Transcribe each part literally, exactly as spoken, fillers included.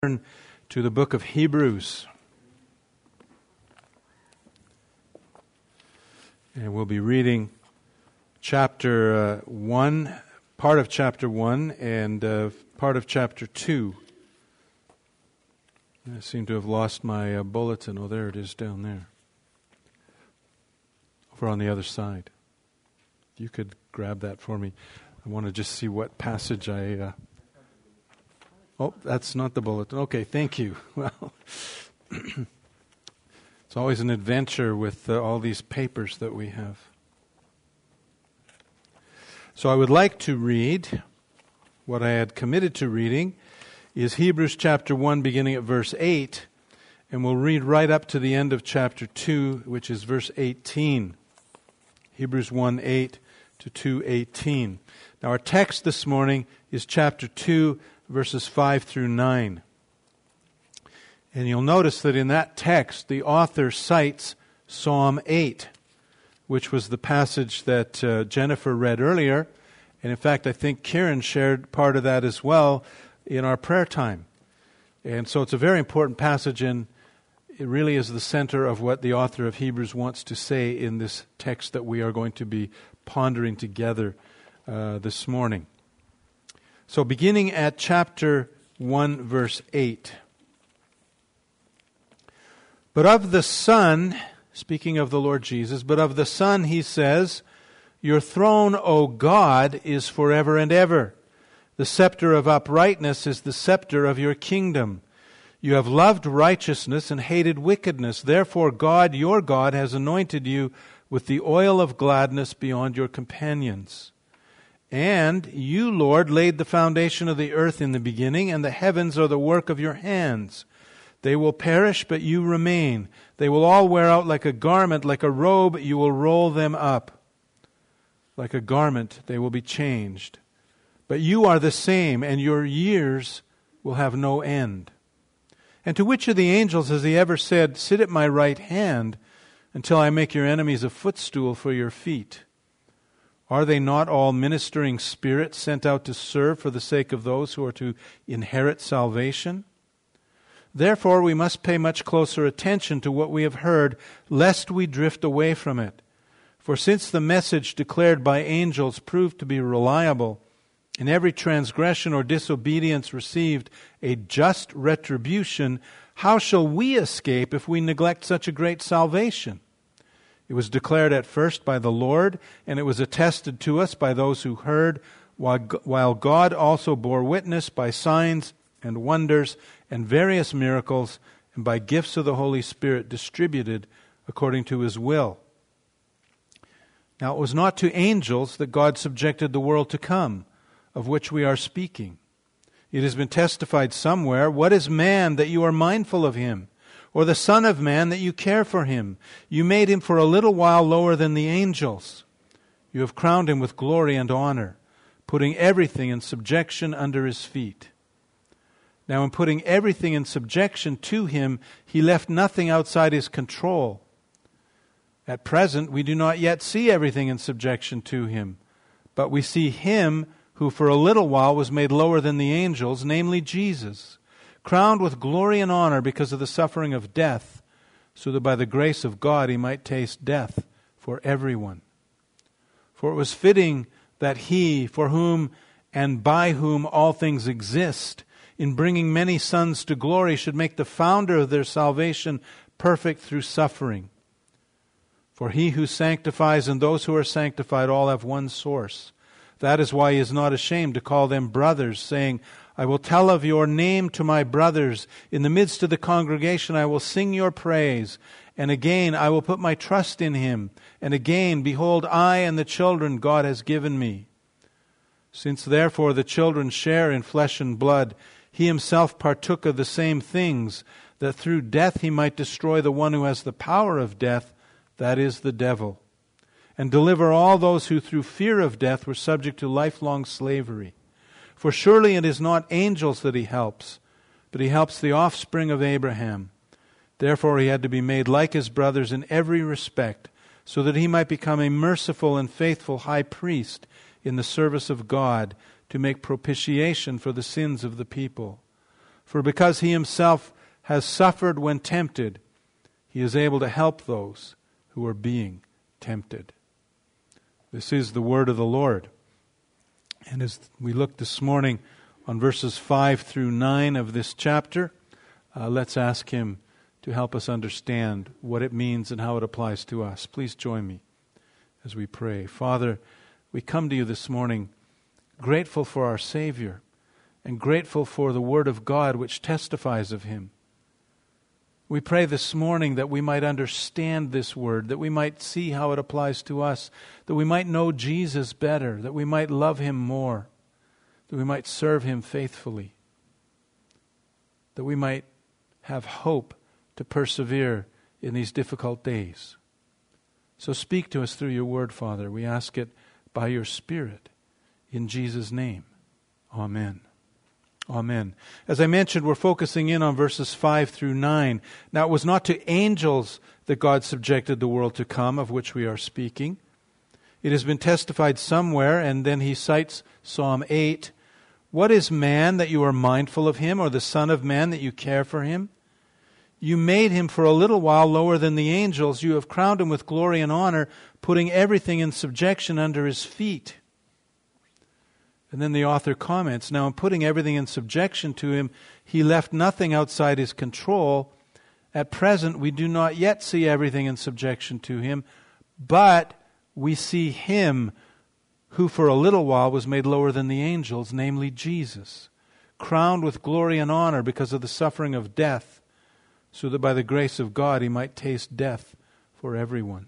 Turn to the book of Hebrews. And we'll be reading chapter uh, one, part of chapter one, and uh, part of chapter two. I seem to have lost my uh, bulletin. Oh, there it is down there. Over on the other side. If you could grab that for me. I want to just see what passage I... Uh, Oh, that's not the bulletin. Okay, thank you. Well, it's always an adventure with uh, all these papers that we have. So I would like to read, what I had committed to reading is Hebrews chapter one, beginning at verse eight, and we'll read right up to the end of chapter two, which is verse eighteen. Hebrews one, eight to two, eighteen. Now our text this morning is chapter two, verses five through nine. And you'll notice that in that text, the author cites Psalm eight, which was the passage that uh, Jennifer read earlier. And in fact, I think Kieran shared part of that as well in our prayer time. And so it's a very important passage, and it really is the center of what the author of Hebrews wants to say in this text that we are going to be pondering together uh, this morning. So beginning at chapter one, verse eight. But of the Son, speaking of the Lord Jesus, but of the Son he says, Your throne, O God, is forever and ever. The scepter of uprightness is the scepter of your kingdom. You have loved righteousness and hated wickedness. Therefore God, your God, has anointed you with the oil of gladness beyond your companions. And you, Lord, laid the foundation of the earth in the beginning, and the heavens are the work of your hands. They will perish, but you remain. They will all wear out like a garment, like a robe, you will roll them up. Like a garment, they will be changed. But you are the same, and your years will have no end. And to which of the angels has he ever said, Sit at my right hand until I make your enemies a footstool for your feet? Are they not all ministering spirits sent out to serve for the sake of those who are to inherit salvation? Therefore we must pay much closer attention to what we have heard, lest we drift away from it. For since the message declared by angels proved to be reliable, and every transgression or disobedience received a just retribution, how shall we escape if we neglect such a great salvation? It was declared at first by the Lord, and it was attested to us by those who heard, while God also bore witness by signs and wonders and various miracles, and by gifts of the Holy Spirit distributed according to His will. Now it was not to angels that God subjected the world to come, of which we are speaking. It has been testified somewhere, What is man that you are mindful of him? Or the Son of Man that you care for him? You made him for a little while lower than the angels. You have crowned him with glory and honor, putting everything in subjection under his feet. Now in putting everything in subjection to him, he left nothing outside his control. At present, we do not yet see everything in subjection to him, but we see him who for a little while was made lower than the angels, namely Jesus, crowned with glory and honor because of the suffering of death, so that by the grace of God he might taste death for everyone. For it was fitting that he, for whom and by whom all things exist, in bringing many sons to glory, should make the founder of their salvation perfect through suffering. For he who sanctifies and those who are sanctified all have one source. That is why he is not ashamed to call them brothers, saying, I will tell of your name to my brothers. In the midst of the congregation I will sing your praise. And again I will put my trust in him. And again, behold, I and the children God has given me. Since therefore the children share in flesh and blood, he himself partook of the same things, that through death he might destroy the one who has the power of death, that is, the devil, and deliver all those who through fear of death were subject to lifelong slavery. For surely it is not angels that he helps, but he helps the offspring of Abraham. Therefore he had to be made like his brothers in every respect, so that he might become a merciful and faithful high priest in the service of God, to make propitiation for the sins of the people. For because he himself has suffered when tempted, he is able to help those who are being tempted. This is the word of the Lord. And as we look this morning on verses five through nine of this chapter, uh, let's ask him to help us understand what it means and how it applies to us. Please join me as we pray. Father, we come to you this morning grateful for our Savior and grateful for the Word of God which testifies of him. We pray this morning that we might understand this Word, that we might see how it applies to us, that we might know Jesus better, that we might love him more, that we might serve him faithfully, that we might have hope to persevere in these difficult days. So speak to us through your word, Father. We ask it by your Spirit. In Jesus' name, amen. Amen. As I mentioned, we're focusing in on verses five through nine. Now, it was not to angels that God subjected the world to come, of which we are speaking. It has been testified somewhere, and then he cites Psalm eight. What is man that you are mindful of him, or the Son of Man that you care for him? You made him for a little while lower than the angels. You have crowned him with glory and honor, putting everything in subjection under his feet. And then the author comments, now in putting everything in subjection to him, he left nothing outside his control. At present, we do not yet see everything in subjection to him, but we see him who for a little while was made lower than the angels, namely Jesus, crowned with glory and honor because of the suffering of death, so that by the grace of God he might taste death for everyone.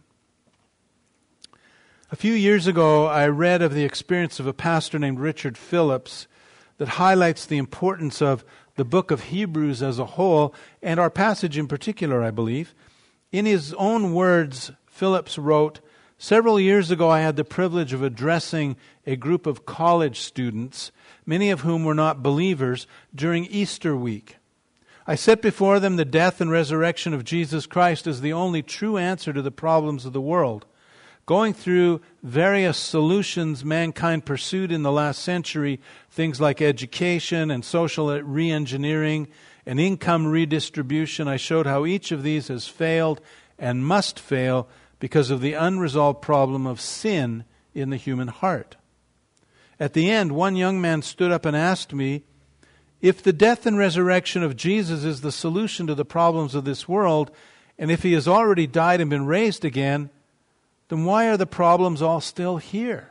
A few years ago, I read of the experience of a pastor named Richard Phillips that highlights the importance of the book of Hebrews as a whole, and our passage in particular, I believe. In his own words, Phillips wrote, "Several years ago I had the privilege of addressing a group of college students, many of whom were not believers, during Easter week. I set before them the death and resurrection of Jesus Christ as the only true answer to the problems of the world. Going through various solutions mankind pursued in the last century, things like education and social re-engineering and income redistribution, I showed how each of these has failed and must fail because of the unresolved problem of sin in the human heart. At the end, one young man stood up and asked me, if the death and resurrection of Jesus is the solution to the problems of this world, and if he has already died and been raised again, then why are the problems all still here?"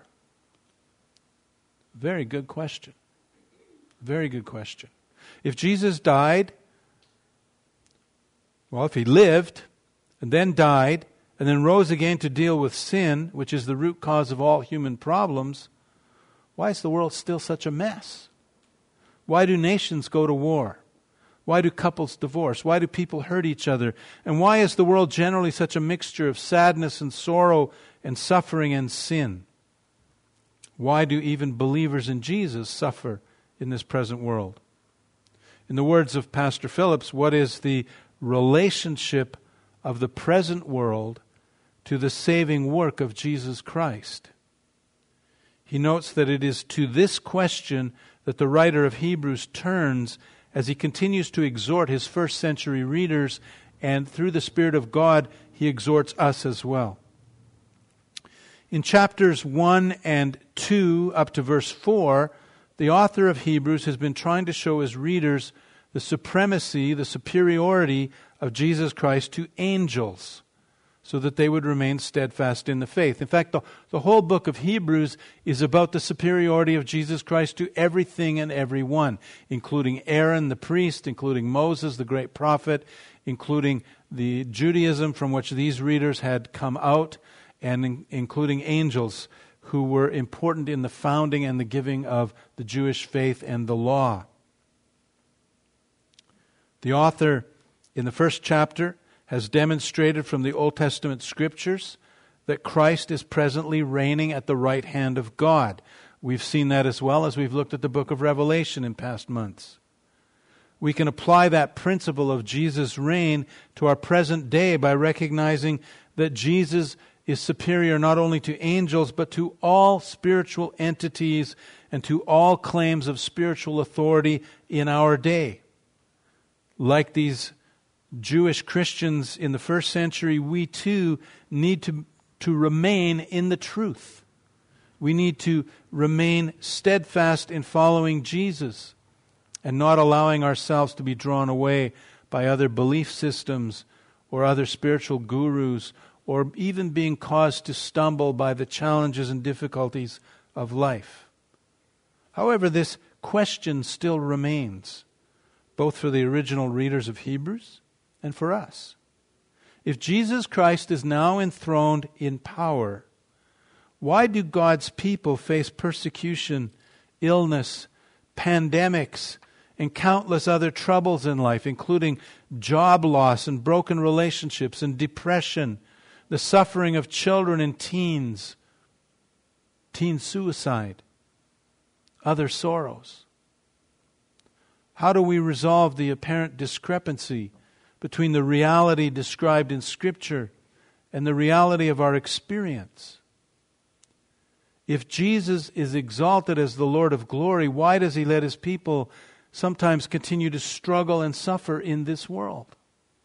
Very good question. Very good question. If Jesus died, well, if he lived and then died and then rose again to deal with sin, which is the root cause of all human problems, why is the world still such a mess? Why do nations go to war? Why do couples divorce? Why do people hurt each other? And why is the world generally such a mixture of sadness and sorrow and suffering and sin? Why do even believers in Jesus suffer in this present world? In the words of Pastor Phillips, what is the relationship of the present world to the saving work of Jesus Christ? He notes that it is to this question that the writer of Hebrews turns as he continues to exhort his first century readers, and through the Spirit of God, he exhorts us as well. In chapters one and two up to verse four, the author of Hebrews has been trying to show his readers the supremacy, the superiority of Jesus Christ to angels, so that they would remain steadfast in the faith. In fact, the, the whole book of Hebrews is about the superiority of Jesus Christ to everything and everyone, including Aaron the priest, including Moses the great prophet, including the Judaism from which these readers had come out, and in, including angels who were important in the founding and the giving of the Jewish faith and the law. The author in the first chapter has demonstrated from the Old Testament Scriptures that Christ is presently reigning at the right hand of God. We've seen that as well as we've looked at the book of Revelation in past months. We can apply that principle of Jesus' reign to our present day by recognizing that Jesus is superior not only to angels, but to all spiritual entities and to all claims of spiritual authority in our day. Like these Jewish Christians in the first century, we too need to, to remain in the truth. We need to remain steadfast in following Jesus and not allowing ourselves to be drawn away by other belief systems or other spiritual gurus, or even being caused to stumble by the challenges and difficulties of life. However, this question still remains, both for the original readers of Hebrews and for us. If Jesus Christ is now enthroned in power, why do God's people face persecution, illness, pandemics, and countless other troubles in life, including job loss and broken relationships and depression, the suffering of children and teens, teen suicide, other sorrows? How do we resolve the apparent discrepancy between the reality described in Scripture and the reality of our experience? If Jesus is exalted as the Lord of glory, why does He let His people sometimes continue to struggle and suffer in this world?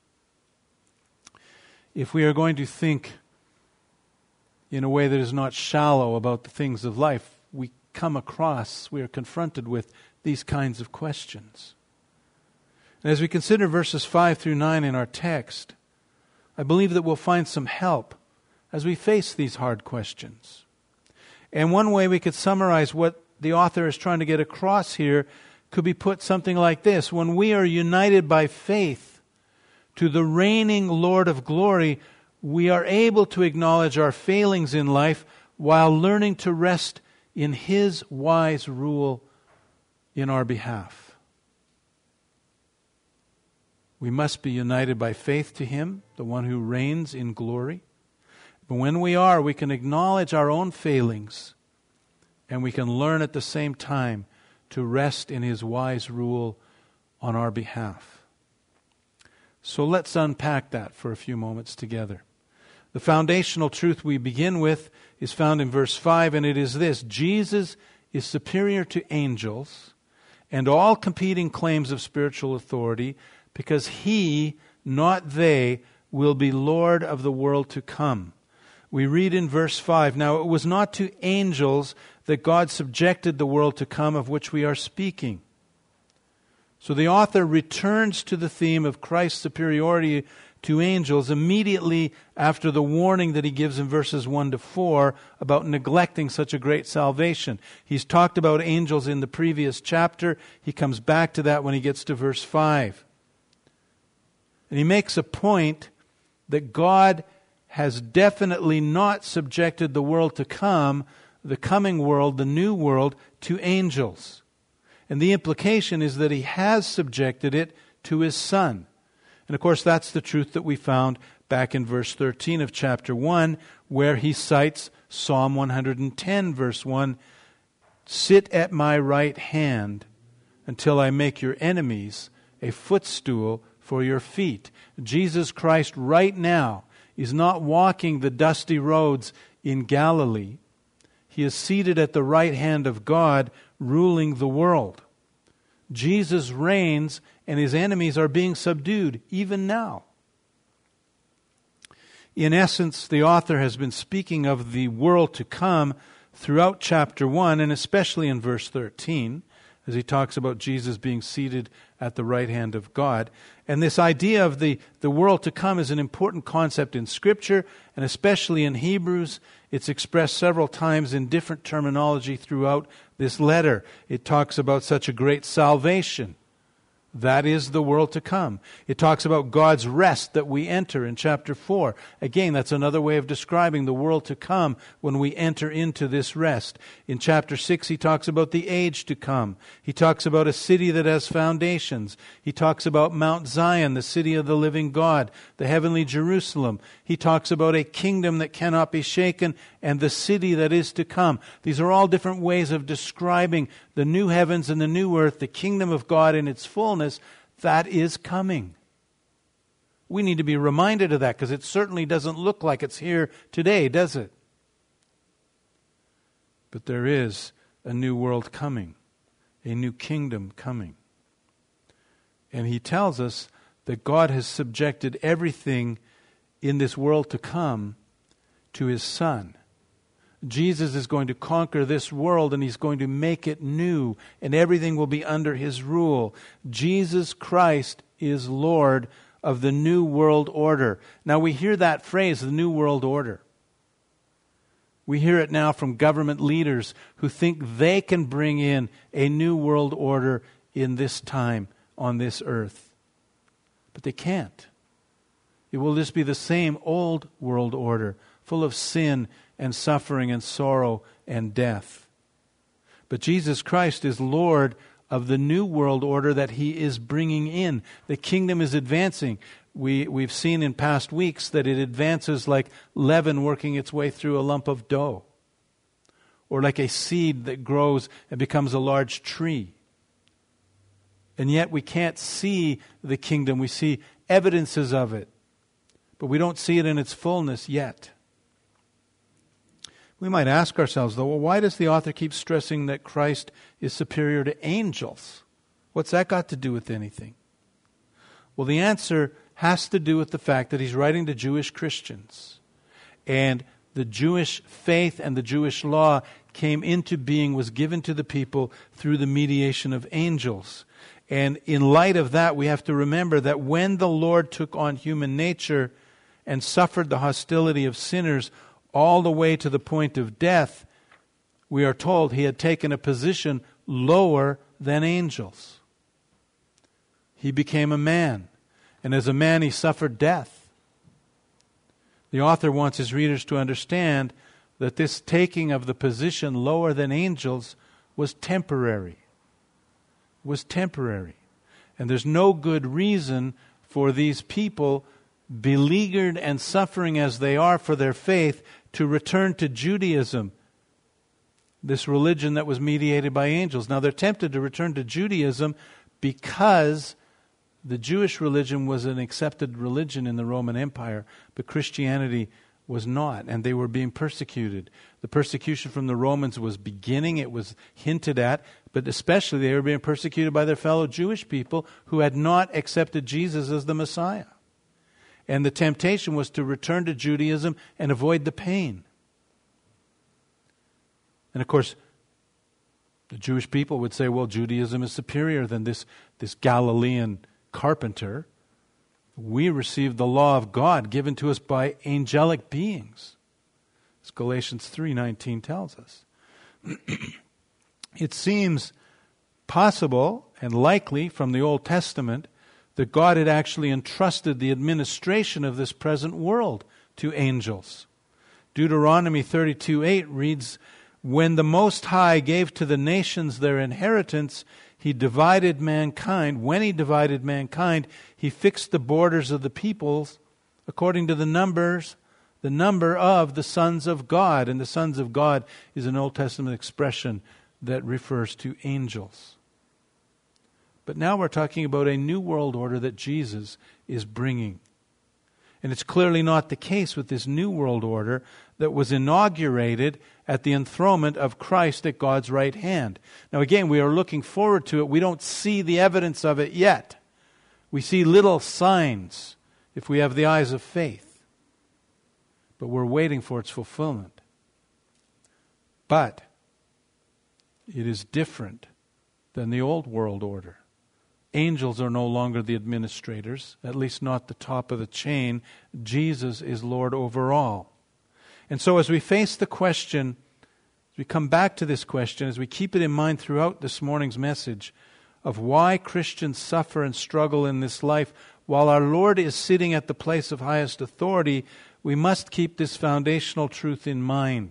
If we are going to think in a way that is not shallow about the things of life, we come across, we are confronted with these kinds of questions. And as we consider verses five through nine in our text, I believe that we'll find some help as we face these hard questions. And one way we could summarize what the author is trying to get across here could be put something like this: when we are united by faith to the reigning Lord of glory, we are able to acknowledge our failings in life while learning to rest in His wise rule in our behalf. We must be united by faith to Him, the one who reigns in glory. But when we are, we can acknowledge our own failings, and we can learn at the same time to rest in His wise rule on our behalf. So let's unpack that for a few moments together. The foundational truth we begin with is found in verse five, and it is this: Jesus is superior to angels and all competing claims of spiritual authority, because He, not they, will be Lord of the world to come. We read in verse five, "Now it was not to angels that God subjected the world to come of which we are speaking." So the author returns to the theme of Christ's superiority to angels immediately after the warning that he gives in verses one to four about neglecting such a great salvation. He's talked about angels in the previous chapter. He comes back to that when he gets to verse five. And he makes a point that God has definitely not subjected the world to come, the coming world, the new world, to angels. And the implication is that He has subjected it to His Son. And of course, that's the truth that we found back in verse thirteen of chapter one, where he cites Psalm one hundred ten, verse one, "Sit at my right hand until I make your enemies a footstool for your feet." Jesus Christ right now is not walking the dusty roads in Galilee. He is seated at the right hand of God, ruling the world. Jesus reigns, and His enemies are being subdued even now. In essence, the author has been speaking of the world to come throughout chapter one, and especially in verse thirteen, as he talks about Jesus being seated at the right hand of God. And this idea of the, the world to come is an important concept in Scripture, and especially in Hebrews. It's expressed several times in different terminology throughout this letter. It talks about such a great salvation. That is the world to come. It talks about God's rest that we enter in chapter four. Again, that's another way of describing the world to come when we enter into this rest. In chapter six, he talks about the age to come. He talks about a city that has foundations. He talks about Mount Zion, the city of the living God, the heavenly Jerusalem. He talks about a kingdom that cannot be shaken and the city that is to come. These are all different ways of describing the new heavens and the new earth, the kingdom of God in its fullness, that is coming. We need to be reminded of that, because it certainly doesn't look like it's here today, does it? But there is a new world coming, a new kingdom coming. And he tells us that God has subjected everything in this world to come to his Son. Jesus is going to conquer this world, and he's going to make it new, and everything will be under his rule. Jesus Christ is Lord of the new world order. Now we hear that phrase, the new world order. We hear it now from government leaders who think they can bring in a new world order in this time on this earth. But they can't. It will just be the same old world order, full of sin and suffering and sorrow and death. But Jesus Christ is Lord of the new world order that he is bringing in. The kingdom is advancing. We, we've seen in past weeks that it advances like leaven working its way through a lump of dough, or like a seed that grows and becomes a large tree. And yet we can't see the kingdom. We see evidences of it, but we don't see it in its fullness yet. We might ask ourselves, though, well, why does the author keep stressing that Christ is superior to angels? What's that got to do with anything? Well, the answer has to do with the fact that he's writing to Jewish Christians. And the Jewish faith and the Jewish law came into being, was given to the people through the mediation of angels. And in light of that, we have to remember that when the Lord took on human nature and suffered the hostility of sinners all the way to the point of death, we are told he had taken a position lower than angels. He became a man, and as a man he suffered death. The author wants his readers to understand that this taking of the position lower than angels was temporary. Was temporary. And there's no good reason for these people, beleaguered and suffering as they are for their faith, to return to Judaism, this religion that was mediated by angels. Now they're tempted to return to Judaism because the Jewish religion was an accepted religion in the Roman Empire, but Christianity was not, and they were being persecuted. The persecution from the Romans was beginning, it was hinted at, but especially they were being persecuted by their fellow Jewish people who had not accepted Jesus as the Messiah. And the temptation was to return to Judaism and avoid the pain. And of course, the Jewish people would say, well, Judaism is superior than this, this Galilean carpenter. We received the law of God given to us by angelic beings, as Galatians three nineteen tells us. It seems possible and likely from the Old Testament that God had actually entrusted the administration of this present world to angels. Deuteronomy thirty-two eight reads, when the Most High gave to the nations their inheritance, he divided mankind. When he divided mankind, he fixed the borders of the peoples according to the numbers, the number of the sons of God. And the sons of God is an Old Testament expression that refers to angels. But now we're talking about a new world order that Jesus is bringing. And it's clearly not the case with this new world order that was inaugurated at the enthronement of Christ at God's right hand. Now again, we are looking forward to it. We don't see the evidence of it yet. We see little signs if we have the eyes of faith. But we're waiting for its fulfillment. But it is different than the old world order. Angels are no longer the administrators, at least not the top of the chain. Jesus is Lord over all. And so as we face the question, as we come back to this question, as we keep it in mind throughout this morning's message of why Christians suffer and struggle in this life, while our Lord is sitting at the place of highest authority, we must keep this foundational truth in mind.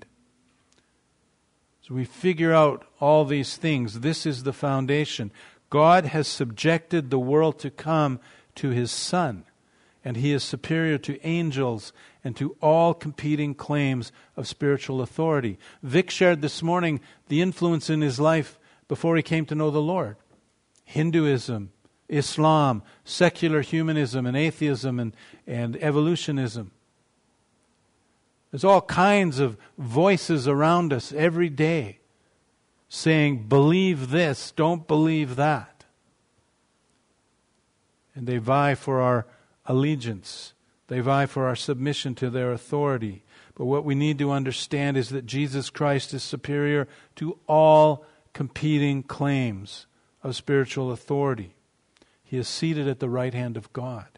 So we figure out all these things. This is the foundation. God has subjected the world to come to his Son, and he is superior to angels and to all competing claims of spiritual authority. Vic shared this morning the influence in his life before he came to know the Lord. Hinduism, Islam, secular humanism and atheism and, and evolutionism. There's all kinds of voices around us every day saying, believe this, don't believe that. And they vie for our allegiance. They vie for our submission to their authority. But what we need to understand is that Jesus Christ is superior to all competing claims of spiritual authority. He is seated at the right hand of God.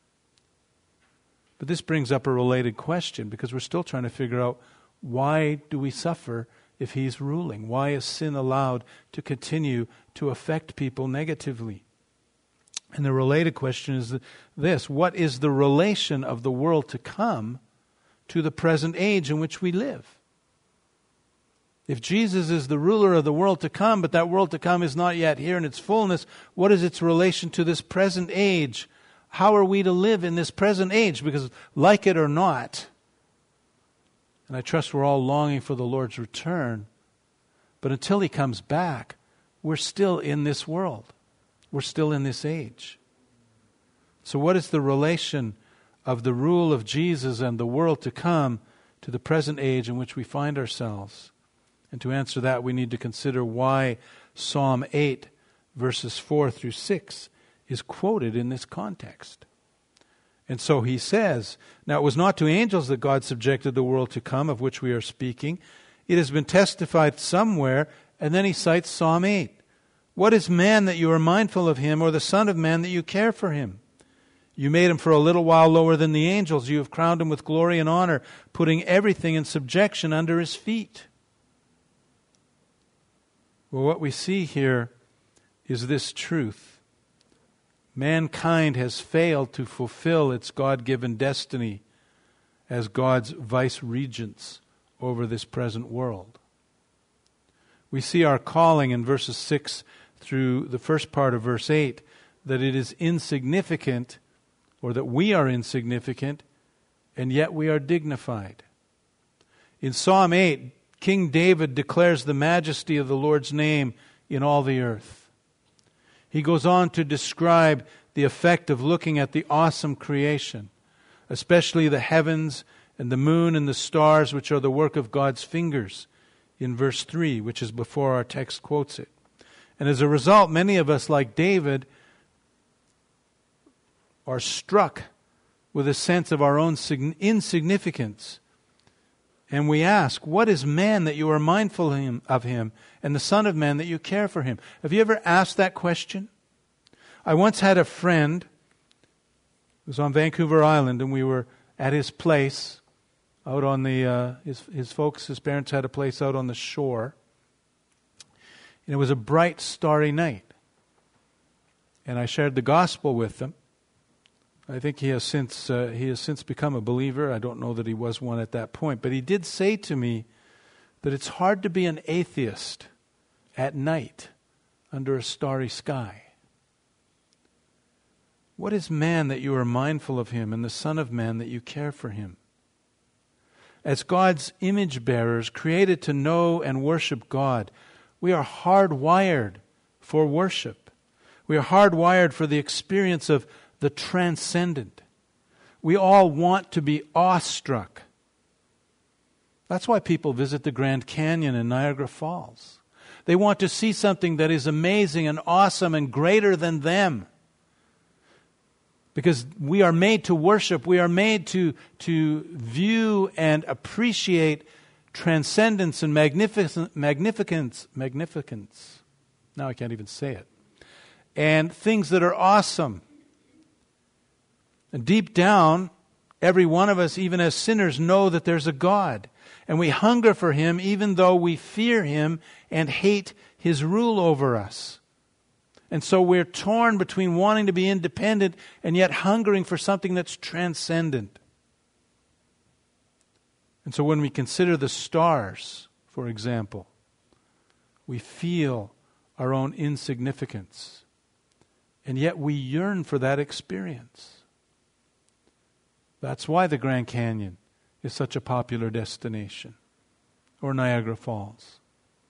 But this brings up a related question, because we're still trying to figure out, why do we suffer if He's ruling? Why is sin allowed to continue to affect people negatively? And the related question is this: what is the relation of the world to come to the present age in which we live? If Jesus is the ruler of the world to come, but that world to come is not yet here in its fullness, what is its relation to this present age? How are we to live in this present age? Because like it or not, and I trust we're all longing for the Lord's return, but until He comes back, we're still in this world. We're still in this age. So what is the relation of the rule of Jesus and the world to come to the present age in which we find ourselves? And to answer that, we need to consider why Psalm eight, verses four through six, is quoted in this context. And so he says, now it was not to angels that God subjected the world to come, of which we are speaking. It has been testified somewhere, and then he cites Psalm eight. What is man that you are mindful of him, or the son of man that you care for him? You made him for a little while lower than the angels. You have crowned him with glory and honor, putting everything in subjection under his feet. Well, what we see here is this truth. Mankind has failed to fulfill its God-given destiny as God's vice-regents over this present world. We see our calling in verses six through the first part of verse eight, that it is insignificant, or that we are insignificant, and yet we are dignified. In Psalm eight, King David declares the majesty of the Lord's name in all the earth. He goes on to describe the effect of looking at the awesome creation, especially the heavens and the moon and the stars, which are the work of God's fingers, in verse three, which is before our text quotes it. And as a result, many of us, like David, are struck with a sense of our own insignificance. And we ask, what is man that you are mindful of him, and the son of man that you care for him? Have you ever asked that question? I once had a friend who was on Vancouver Island, and we were at his place out on the, uh, his, his folks, his parents had a place out on the shore. And it was a bright, starry night. And I shared the gospel with them. I think he has since uh, he has since become a believer. I don't know that he was one at that point. But he did say to me that it's hard to be an atheist at night under a starry sky. What is man that you are mindful of him, and the son of man that you care for him? As God's image bearers, created to know and worship God, we are hardwired for worship. We are hardwired for the experience of the transcendent. We all want to be awestruck. That's why people visit the Grand Canyon and Niagara Falls. They want to see something that is amazing and awesome and greater than them. Because we are made to worship. We are made to, to view and appreciate transcendence and magnificence, magnificence, magnificence. Now I can't even say it. And things that are awesome. And deep down, every one of us, even as sinners, know that there's a God. And we hunger for Him even though we fear Him and hate His rule over us. And so we're torn between wanting to be independent and yet hungering for something that's transcendent. And so when we consider the stars, for example, we feel our own insignificance. And yet we yearn for that experience. That's why the Grand Canyon is such a popular destination, or Niagara Falls.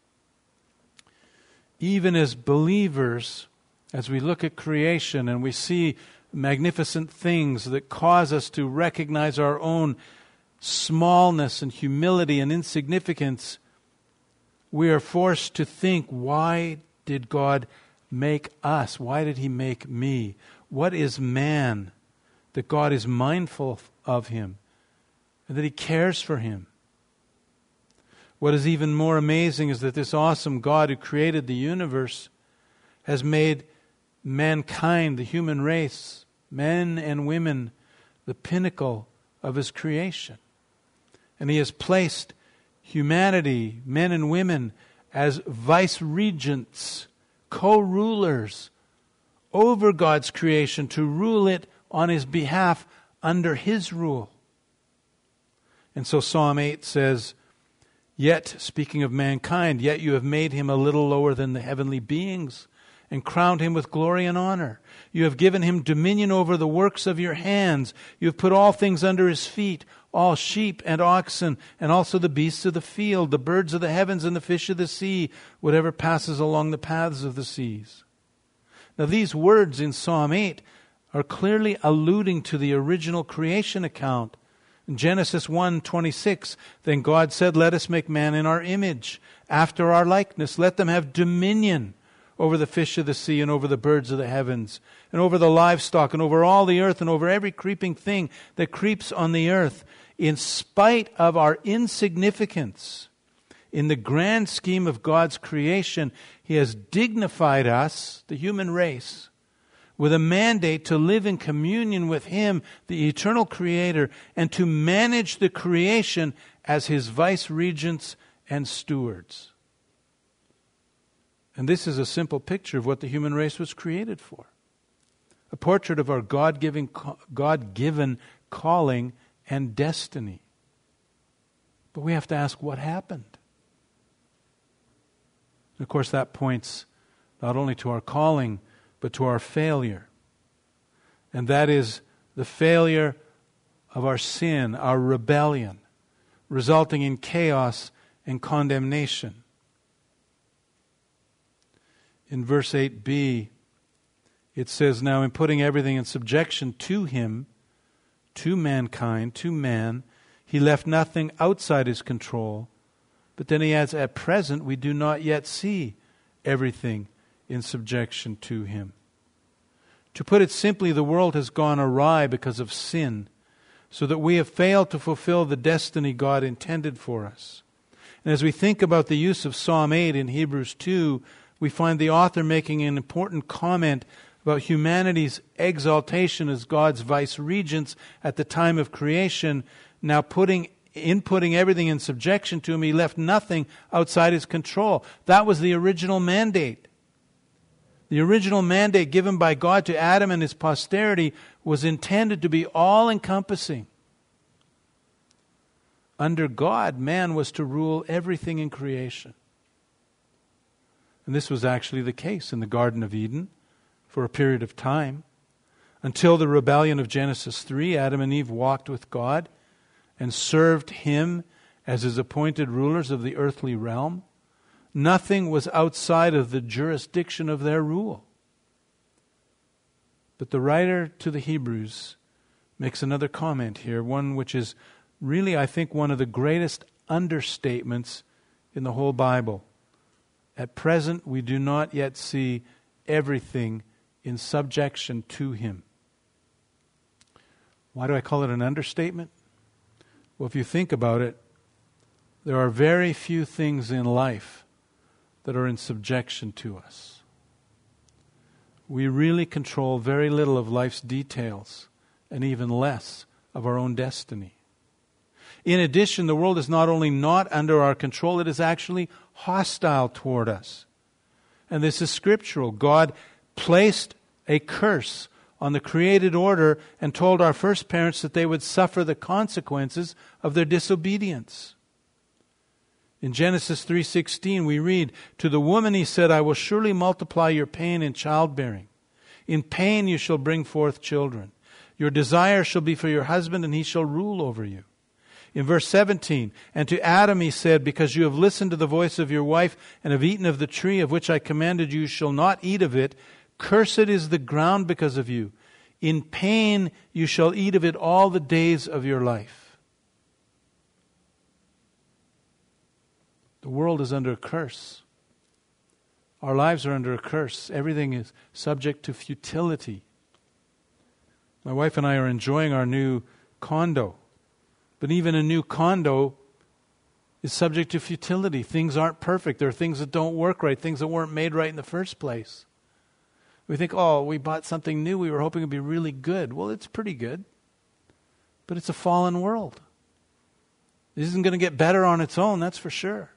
Even as believers, as we look at creation and we see magnificent things that cause us to recognize our own smallness and humility and insignificance, we are forced to think, why did God make us? Why did He make me? what is man that God is mindful of him and that he cares for him? What is even more amazing is that this awesome God who created the universe has made mankind, the human race, men and women, the pinnacle of his creation. And he has placed humanity, men and women, as vice-regents, co-rulers over God's creation to rule it on his behalf under his rule. And so Psalm eight says, "Yet," speaking of mankind, "yet you have made him a little lower than the heavenly beings and crowned him with glory and honor. You have given him dominion over the works of your hands. You have put all things under his feet, all sheep and oxen, and also the beasts of the field, the birds of the heavens and the fish of the sea, whatever passes along the paths of the seas." Now these words in Psalm eight are clearly alluding to the original creation account. In Genesis one twenty-six, "Then God said, let us make man in our image, after our likeness. Let them have dominion over the fish of the sea and over the birds of the heavens and over the livestock and over all the earth and over every creeping thing that creeps on the earth." In spite of our insignificance in the grand scheme of God's creation, he has dignified us, the human race, with a mandate to live in communion with him, the eternal creator, and to manage the creation as his vice-regents and stewards. And this is a simple picture of what the human race was created for. A portrait of our God-given, God-given calling and destiny. But we have to ask, what happened? And of course, that points not only to our calling, but to our failure. And that is the failure of our sin, our rebellion, resulting in chaos and condemnation. In verse eight b, it says, "Now in putting everything in subjection to him," to mankind, to man, "he left nothing outside his control." But then he adds, "At present we do not yet see everything in subjection to him." To put it simply, the world has gone awry because of sin, so that we have failed to fulfill the destiny God intended for us. And as we think about the use of Psalm eight in Hebrews two, we find the author making an important comment about humanity's exaltation as God's vice-regents at the time of creation. Now putting, in putting everything in subjection to him, he left nothing outside his control. That was the original mandate. The original mandate given by God to Adam and his posterity was intended to be all-encompassing. Under God, man was to rule everything in creation. And this was actually the case in the Garden of Eden for a period of time. Until the rebellion of Genesis three, Adam and Eve walked with God and served him as his appointed rulers of the earthly realm. Nothing was outside of the jurisdiction of their rule. But the writer to the Hebrews makes another comment here, one which is really, I think, one of the greatest understatements in the whole Bible. At present, we do not yet see everything in subjection to him. Why do I call it an understatement? Well, if you think about it, there are very few things in life that are in subjection to us. We really control very little of life's details and even less of our own destiny. In addition, the world is not only not under our control, it is actually hostile toward us. And this is scriptural. God placed a curse on the created order and told our first parents that they would suffer the consequences of their disobedience. In Genesis three sixteen we read, "To the woman he said, I will surely multiply your pain in childbearing. In pain you shall bring forth children. Your desire shall be for your husband, and he shall rule over you." In verse seventeen, "And to Adam he said, because you have listened to the voice of your wife and have eaten of the tree of which I commanded you, you shall not eat of it. Cursed is the ground because of you. In pain you shall eat of it all the days of your life." The world is under a curse. Our lives are under a curse. Everything is subject to futility. My wife and I are enjoying our new condo. But even a new condo is subject to futility. Things aren't perfect. There are things that don't work right, things that weren't made right in the first place. We think, oh, we bought something new. We were hoping it would be really good. Well, it's pretty good. But it's a fallen world. It isn't going to get better on its own, that's for sure.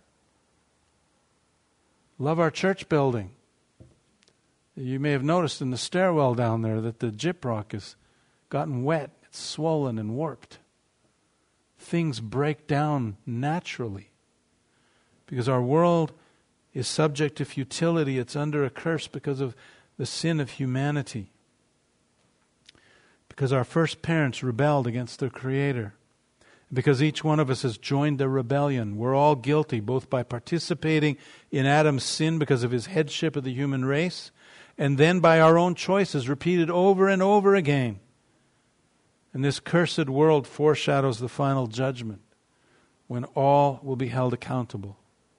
Love our church building. You may have noticed in the stairwell down there that the gyprock has gotten wet. It's swollen and warped. Things break down naturally because our world is subject to futility. It's under a curse because of the sin of humanity. Because our first parents rebelled against their Creator. Because each one of us has joined the rebellion. We're all guilty, both by participating in Adam's sin because of his headship of the human race, and then by our own choices repeated over and over again. And this cursed world foreshadows the final judgment, when all will be held accountable.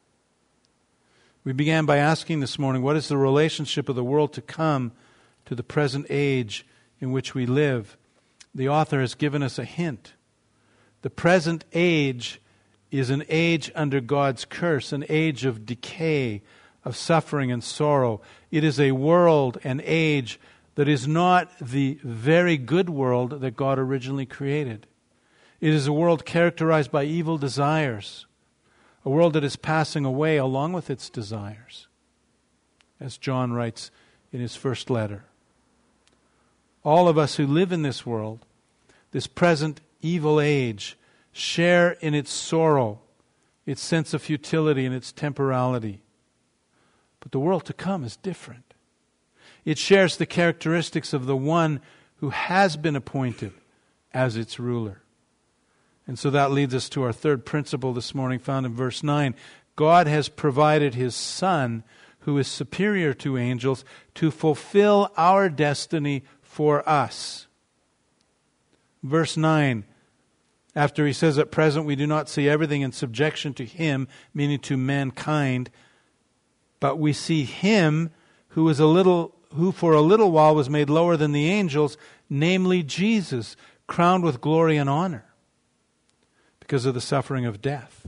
We began by asking this morning, what is the relationship of the world to come to the present age in which we live? The author has given us a hint. The present age is an age under God's curse, an age of decay, of suffering and sorrow. It is a world, an age that is not the very good world that God originally created. It is a world characterized by evil desires, a world that is passing away along with its desires, as John writes in his first letter. All of us who live in this world, this present evil age, share in its sorrow, its sense of futility, and its temporality. But the world to come is different. It shares the characteristics of the one who has been appointed as its ruler. And so that leads us to our third principle this morning, found in verse nine. God has provided His Son, who is superior to angels, to fulfill our destiny for us. Verse nine, after he says, at present we do not see everything in subjection to Him, meaning to mankind, but we see Him who is a little, who for a little while was made lower than the angels, namely Jesus, crowned with glory and honor because of the suffering of death.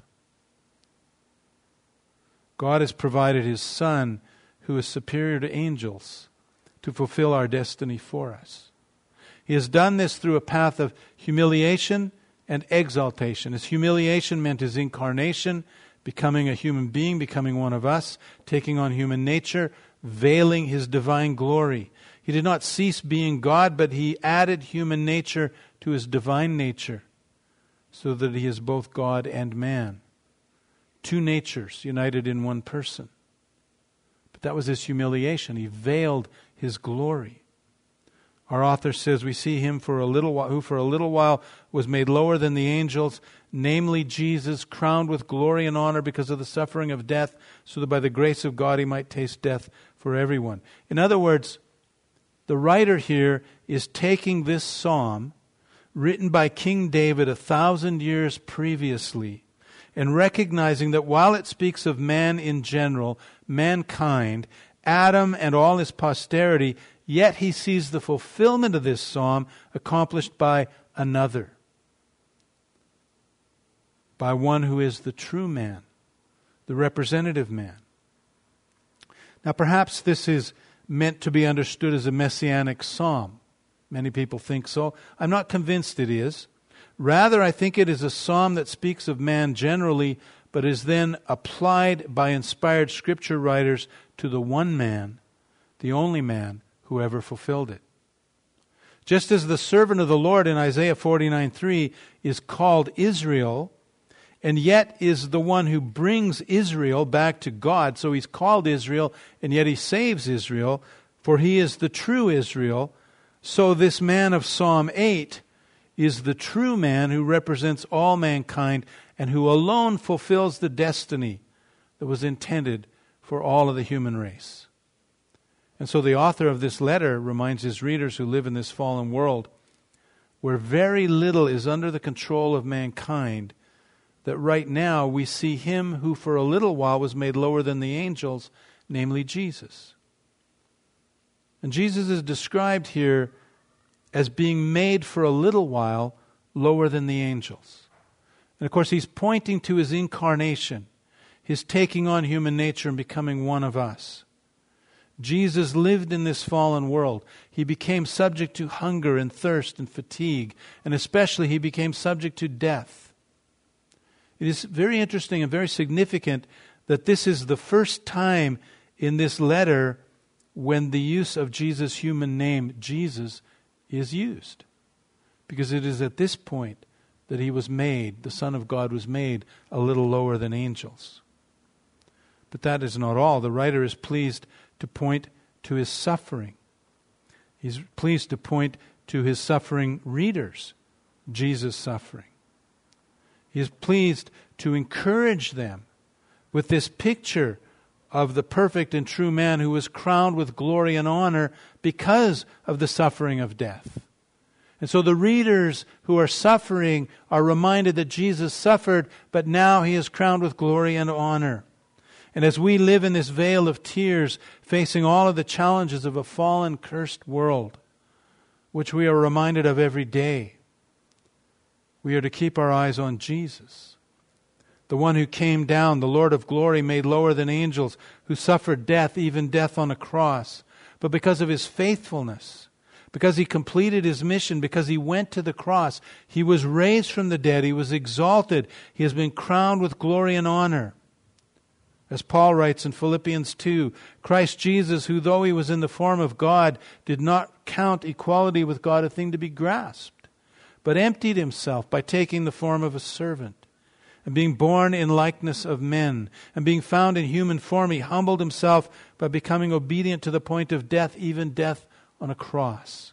God has provided His Son, who is superior to angels, to fulfill our destiny for us. He has done this through a path of humiliation and exaltation. His humiliation meant His incarnation, becoming a human being, becoming one of us, taking on human nature, veiling His divine glory. He did not cease being God, but He added human nature to His divine nature, so that He is both God and man. Two natures united in one person. But that was His humiliation. He veiled His glory. Our author says we see Him for a little while, who for a little while was made lower than the angels, namely Jesus, crowned with glory and honor because of the suffering of death, so that by the grace of God He might taste death for everyone. In other words, the writer here is taking this psalm, written by King David a thousand years previously, and recognizing that while it speaks of man in general, mankind, Adam and all his posterity, yet he sees the fulfillment of this psalm accomplished by another, by one who is the true man, the representative man. Now perhaps this is meant to be understood as a messianic psalm. Many people think so. I'm not convinced it is. Rather, I think it is a psalm that speaks of man generally, but is then applied by inspired scripture writers to the one man, the only man, who ever fulfilled it. Just as the servant of the Lord in Isaiah forty-nine three is called Israel, and yet is the one who brings Israel back to God, so he's called Israel, and yet he saves Israel, for he is the true Israel, so this man of Psalm eight is the true man who represents all mankind and who alone fulfills the destiny that was intended for all of the human race. And so the author of this letter reminds his readers who live in this fallen world, where very little is under the control of mankind, that right now we see Him who for a little while was made lower than the angels, namely Jesus. And Jesus is described here as being made for a little while lower than the angels. And of course, he's pointing to his incarnation, his taking on human nature and becoming one of us. Jesus lived in this fallen world. He became subject to hunger and thirst and fatigue, and especially he became subject to death. It is very interesting and very significant that this is the first time in this letter when the use of Jesus' human name, Jesus, is used. Because it is at this point that he was made, the Son of God was made a little lower than angels. But that is not all. The writer is pleased to point to his suffering. He's pleased to point to his suffering readers, Jesus' suffering. He is pleased to encourage them with this picture of the perfect and true man who was crowned with glory and honor because of the suffering of death. And so the readers who are suffering are reminded that Jesus suffered, but now he is crowned with glory and honor. And as we live in this vale of tears, facing all of the challenges of a fallen, cursed world, which we are reminded of every day, we are to keep our eyes on Jesus, the one who came down, the Lord of glory, made lower than angels, who suffered death, even death on a cross. But because of his faithfulness, because he completed his mission, because he went to the cross, he was raised from the dead, he was exalted, he has been crowned with glory and honor. As Paul writes in Philippians two, Christ Jesus, who though he was in the form of God, did not count equality with God a thing to be grasped, but emptied himself by taking the form of a servant. And being born in likeness of men, and being found in human form, he humbled himself by becoming obedient to the point of death, even death on a cross.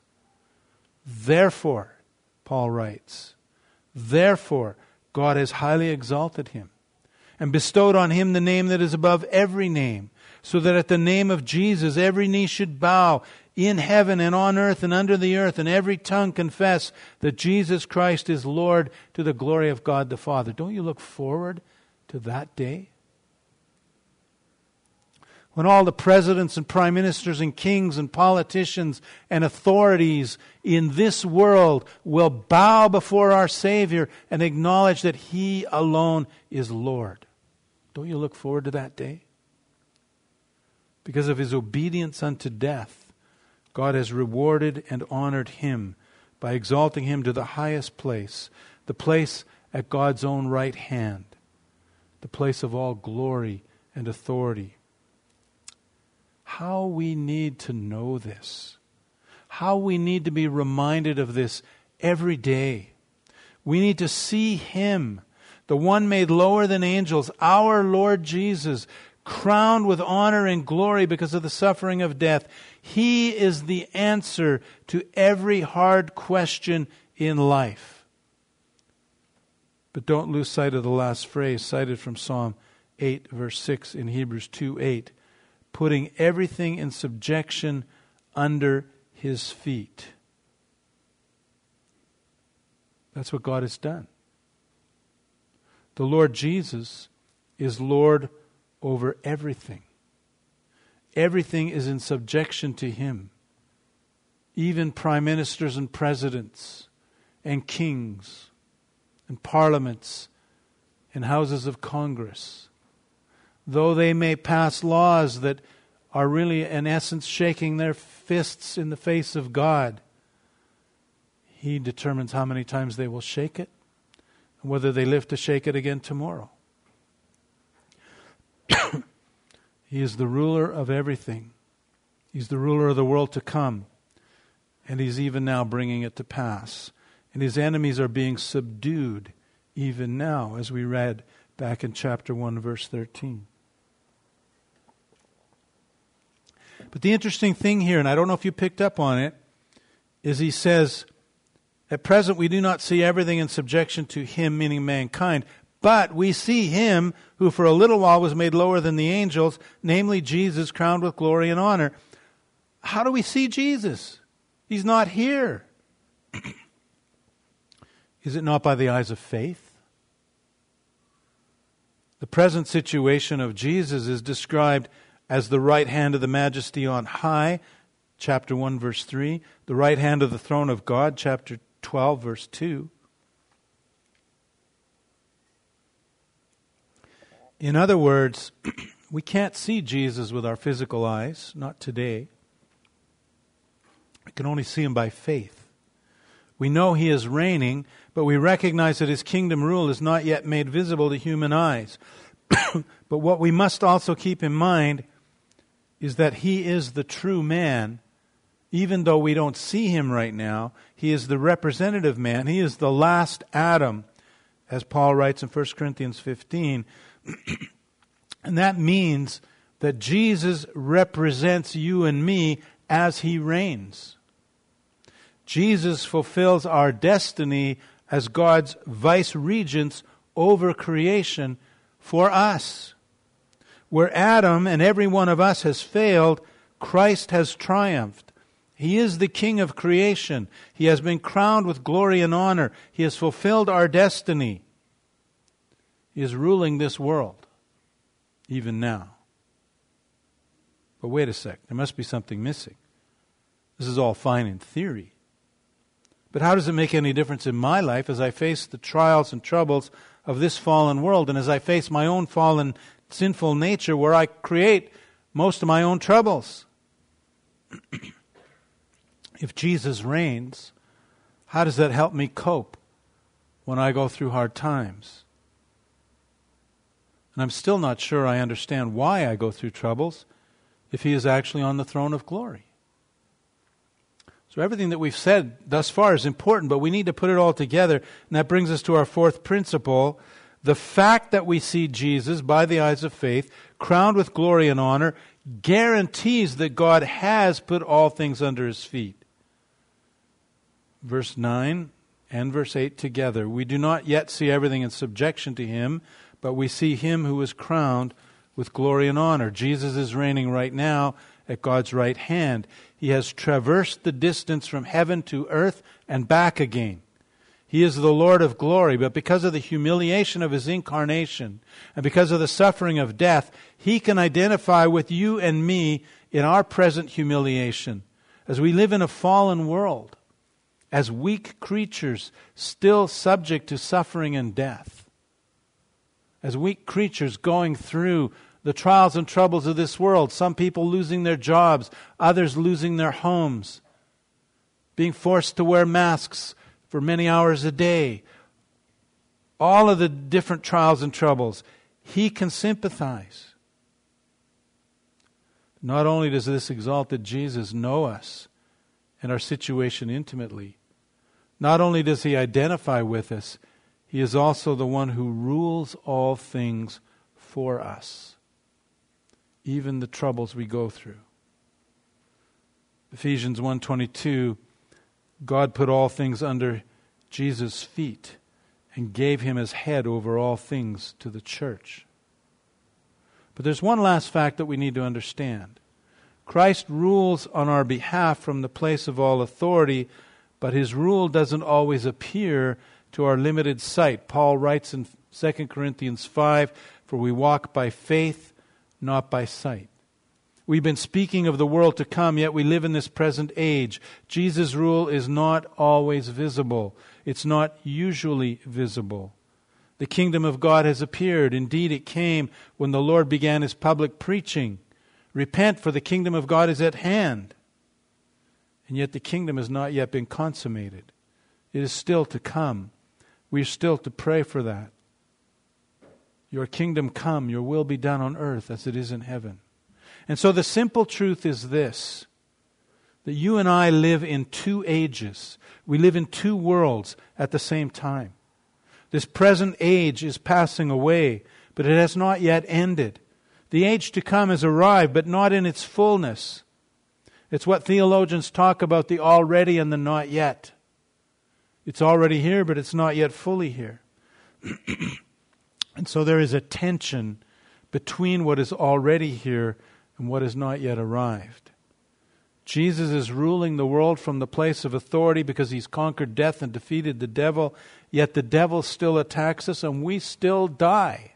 Therefore, Paul writes, therefore God has highly exalted him, and bestowed on him the name that is above every name, so that at the name of Jesus every knee should bow, in heaven and on earth and under the earth, and every tongue confess that Jesus Christ is Lord, to the glory of God the Father. Don't you look forward to that day? When all the presidents and prime ministers and kings and politicians and authorities in this world will bow before our Savior and acknowledge that He alone is Lord. Don't you look forward to that day? Because of His obedience unto death, God has rewarded and honored Him by exalting Him to the highest place, the place at God's own right hand, the place of all glory and authority. How we need to know this. How we need to be reminded of this every day. We need to see Him, the one made lower than angels, our Lord Jesus, crowned with honor and glory because of the suffering of death. He is the answer to every hard question in life. But don't lose sight of the last phrase cited from Psalm eight, verse six in Hebrews two eight. Putting everything in subjection under His feet. That's what God has done. The Lord Jesus is Lord over everything. Everything is in subjection to Him. Even prime ministers and presidents and kings and parliaments and houses of Congress. Though they may pass laws that are really, in essence, shaking their fists in the face of God, He determines how many times they will shake it and whether they live to shake it again tomorrow. He is the ruler of everything. He's the ruler of the world to come. And He's even now bringing it to pass. And His enemies are being subdued even now, as we read back in chapter one, verse thirteen. But the interesting thing here, and I don't know if you picked up on it, is he says, at present we do not see everything in subjection to Him, meaning mankind, but we see Him who for a little while was made lower than the angels, namely Jesus, crowned with glory and honor. How do we see Jesus? He's not here. Is it not by the eyes of faith? The present situation of Jesus is described as the right hand of the Majesty on high, chapter one, verse three. The right hand of the throne of God, chapter twelve, verse two. In other words, we can't see Jesus with our physical eyes, not today. We can only see him by faith. We know he is reigning, but we recognize that his kingdom rule is not yet made visible to human eyes. But what we must also keep in mind is that he is the true man. Even though we don't see him right now, he is the representative man. He is the last Adam, as Paul writes in First Corinthians fifteen. And that means that Jesus represents you and me as he reigns. Jesus fulfills our destiny as God's vice-regents over creation for us. Where Adam and every one of us has failed, Christ has triumphed. He is the King of creation. He has been crowned with glory and honor. He has fulfilled our destiny. He is ruling this world, even now. But wait a sec, there must be something missing. This is all fine in theory. But how does it make any difference in my life as I face the trials and troubles of this fallen world, and as I face my own fallen, sinful nature where I create most of my own troubles? If Jesus reigns, how does that help me cope when I go through hard times? And I'm still not sure I understand why I go through troubles if he is actually on the throne of glory. So everything that we've said thus far is important, but we need to put it all together. And that brings us to our fourth principle. The fact that we see Jesus by the eyes of faith, crowned with glory and honor, guarantees that God has put all things under his feet. Verse nine and verse eight together. We do not yet see everything in subjection to him, but we see him who is crowned with glory and honor. Jesus is reigning right now at God's right hand. He has traversed the distance from heaven to earth and back again. He is the Lord of glory, but because of the humiliation of his incarnation and because of the suffering of death, he can identify with you and me in our present humiliation as we live in a fallen world, as weak creatures still subject to suffering and death. As weak creatures going through the trials and troubles of this world, some people losing their jobs, others losing their homes, being forced to wear masks for many hours a day. All of the different trials and troubles, he can sympathize. Not only does this exalted Jesus know us and our situation intimately, not only does he identify with us, he is also the one who rules all things for us, even the troubles we go through. Ephesians one twenty-two, God put all things under Jesus' feet and gave him as head over all things to the church. But there's one last fact that we need to understand. Christ rules on our behalf from the place of all authority, but his rule doesn't always appear to our limited sight. Paul writes in Second Corinthians five, for we walk by faith, not by sight. We've been speaking of the world to come, yet we live in this present age. Jesus' rule is not always visible. It's not usually visible. The kingdom of God has appeared. Indeed, it came when the Lord began his public preaching. Repent, for the kingdom of God is at hand. And yet the kingdom has not yet been consummated. It is still to come. We are still to pray for that. Your kingdom come, your will be done on earth as it is in heaven. And so the simple truth is this, that you and I live in two ages. We live in two worlds at the same time. This present age is passing away, but it has not yet ended. The age to come has arrived, but not in its fullness. It's what theologians talk about, the already and the not yet. It's already here, but it's not yet fully here. And so there is a tension between what is already here and what has not yet arrived. Jesus is ruling the world from the place of authority because he's conquered death and defeated the devil, yet the devil still attacks us and we still die.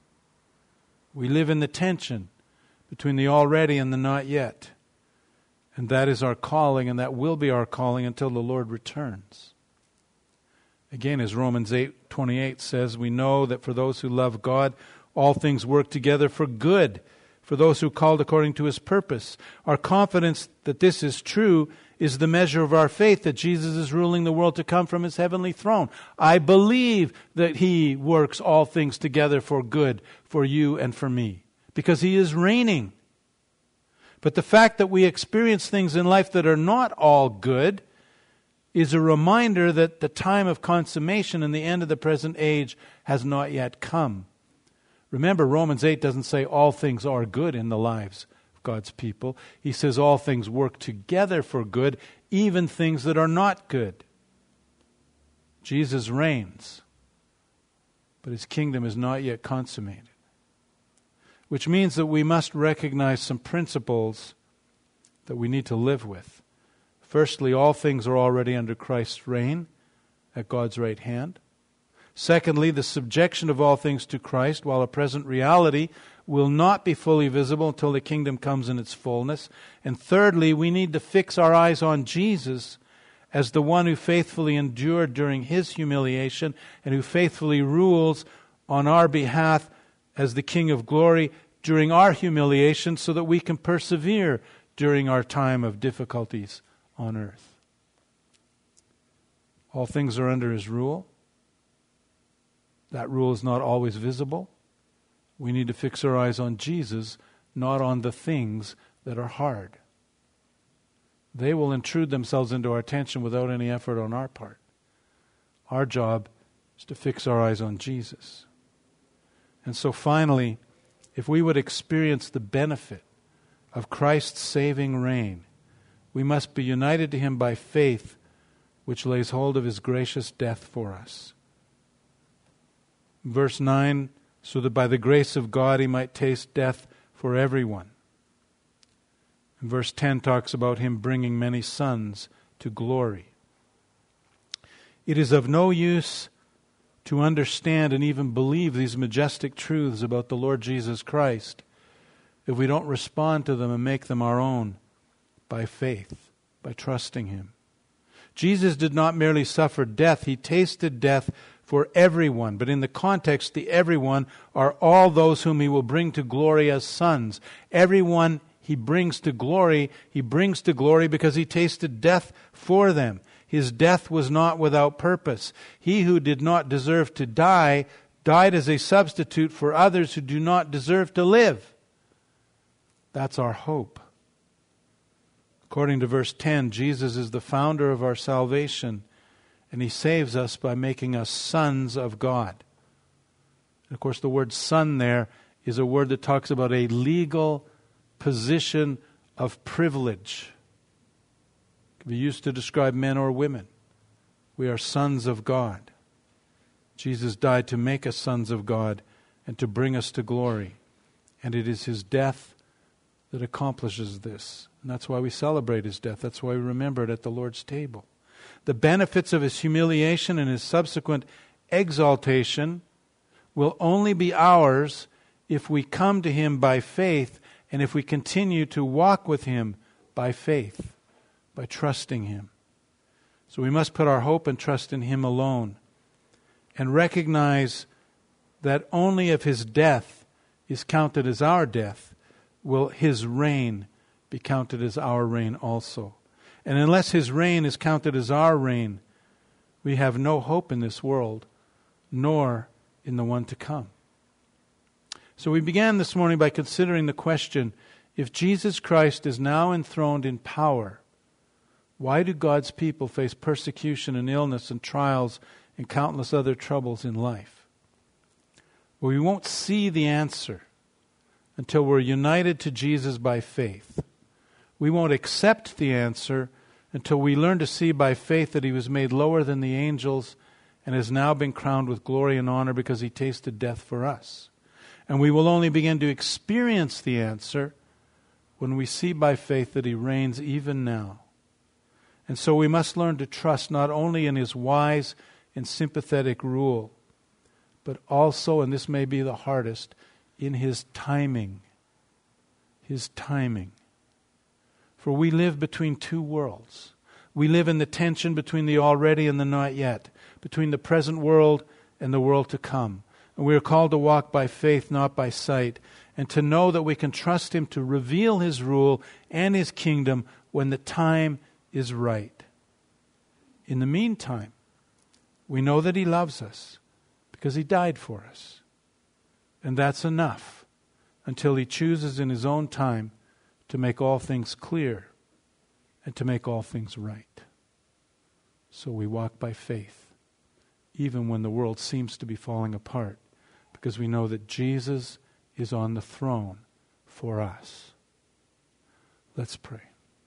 We live in the tension between the already and the not yet. And that is our calling, and that will be our calling until the Lord returns. Again, as Romans eight twenty-eight says, we know that for those who love God, all things work together for good, for those who are called according to His purpose. Our confidence that this is true is the measure of our faith that Jesus is ruling the world to come from His heavenly throne. I believe that He works all things together for good for you and for me, because He is reigning. But the fact that we experience things in life that are not all good is a reminder that the time of consummation and the end of the present age has not yet come. Remember, Romans eight doesn't say all things are good in the lives of God's people. He says all things work together for good, even things that are not good. Jesus reigns, but His kingdom is not yet consummated. Which means that we must recognize some principles that we need to live with. Firstly, all things are already under Christ's reign at God's right hand. Secondly, the subjection of all things to Christ, while a present reality, will not be fully visible until the kingdom comes in its fullness. And thirdly, we need to fix our eyes on Jesus as the one who faithfully endured during His humiliation and who faithfully rules on our behalf as the King of glory during our humiliation, so that we can persevere during our time of difficulties on earth. All things are under His rule. That rule is not always visible. We need to fix our eyes on Jesus, not on the things that are hard. They will intrude themselves into our attention without any effort on our part. Our job is to fix our eyes on Jesus. And so finally, if we would experience the benefit of Christ's saving reign, we must be united to Him by faith, which lays hold of His gracious death for us. Verse nine, so that by the grace of God He might taste death for everyone. And verse ten talks about Him bringing many sons to glory. It is of no use to understand and even believe these majestic truths about the Lord Jesus Christ if we don't respond to them and make them our own by faith, by trusting Him. Jesus did not merely suffer death, He tasted death for everyone. But in the context, the everyone are all those whom He will bring to glory as sons. Everyone He brings to glory, He brings to glory because He tasted death for them. His death was not without purpose. He who did not deserve to die, died as a substitute for others who do not deserve to live. That's our hope. According to verse ten, Jesus is the founder of our salvation, and He saves us by making us sons of God. And of course, the word son there is a word that talks about a legal position of privilege. It can be used to describe men or women. We are sons of God. Jesus died to make us sons of God and to bring us to glory. And it is His death that accomplishes this. And that's why we celebrate His death. That's why we remember it at the Lord's table. The benefits of His humiliation and His subsequent exaltation will only be ours if we come to Him by faith and if we continue to walk with Him by faith, by trusting Him. So we must put our hope and trust in Him alone and recognize that only if His death is counted as our death will His reign be counted as our reign also. And unless His reign is counted as our reign, we have no hope in this world, nor in the one to come. So we began this morning by considering the question, if Jesus Christ is now enthroned in power, why do God's people face persecution and illness and trials and countless other troubles in life? Well, we won't see the answer until we're united to Jesus by faith. We won't accept the answer until we learn to see by faith that He was made lower than the angels and has now been crowned with glory and honor because He tasted death for us. And we will only begin to experience the answer when we see by faith that He reigns even now. And so we must learn to trust not only in His wise and sympathetic rule, but also, and this may be the hardest, in His timing. His timing. For we live between two worlds. We live in the tension between the already and the not yet, between the present world and the world to come. And we are called to walk by faith, not by sight, and to know that we can trust Him to reveal His rule and His kingdom when the time is right. In the meantime, we know that He loves us because He died for us. And that's enough until He chooses in His own time to make all things clear and to make all things right. So we walk by faith, even when the world seems to be falling apart, because we know that Jesus is on the throne for us. Let's pray.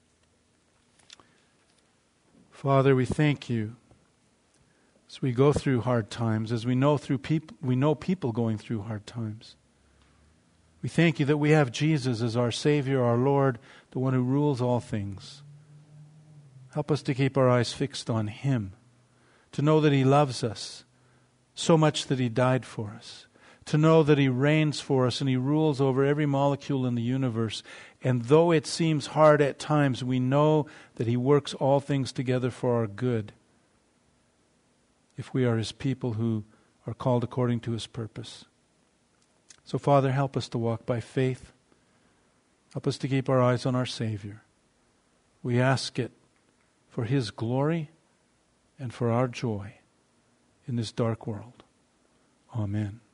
Father, we thank You as we go through hard times, as we know through people, we know people going through hard times. We thank You that we have Jesus as our Savior, our Lord, the one who rules all things. Help us to keep our eyes fixed on Him, to know that He loves us so much that He died for us, to know that He reigns for us and He rules over every molecule in the universe. And though it seems hard at times, we know that He works all things together for our good if we are His people who are called according to His purpose. So, Father, help us to walk by faith. Help us to keep our eyes on our Savior. We ask it for His glory and for our joy in this dark world. Amen.